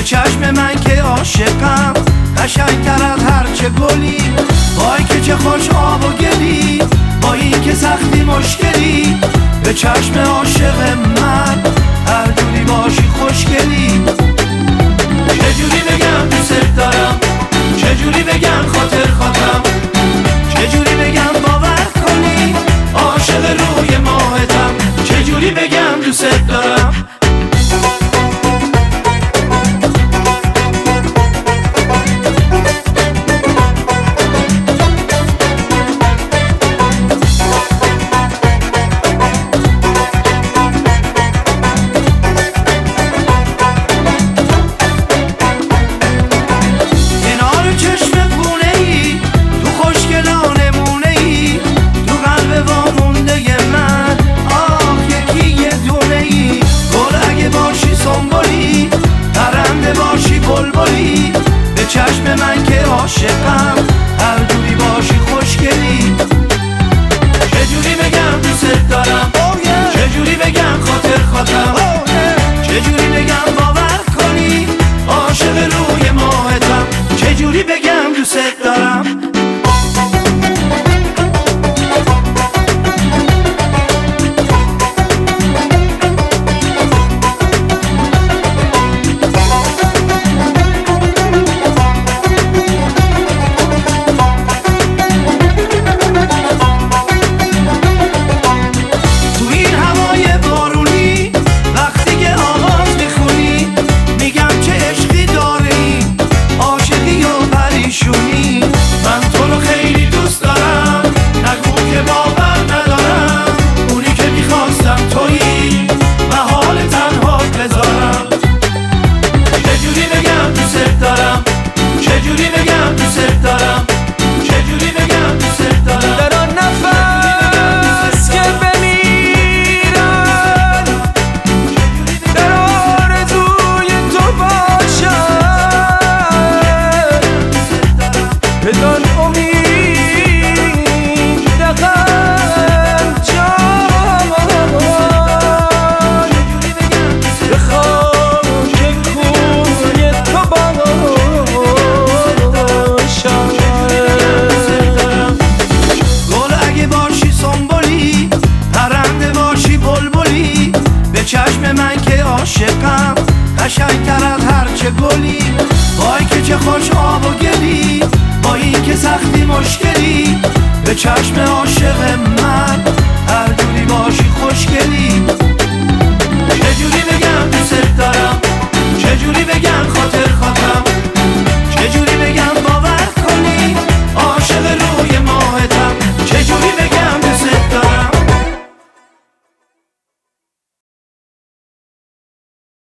چشم من که عاشقم قشنگتر از هرچه گلی. وای که چه خوش آب و گلی، با این که سختی مشکلی. به چشم عاشق من هر جوری باشی خوشگلی. چجوری بگم دوست دارم، چجوری بگم خاطر خواهم، چجوری بگم باور کنی عاشق روی ماهتم. چجوری بگم دوست دارم. به چشم من که عاشقم هر جوری باشی خوشگلی. چجوری بگم دوست دارم، چجوری بگم خاطر خواهم، چجوری بگم باور کنی عاشق روی ماهتم. چجوری بگم دوست دارم. چشم من که عاشقم قشنگتر از هرچه گلی. وای که چه خوش آب و گلی، با این که سختی مشکلی. به چشم عاشق من هر جوری باشی خوشگلی.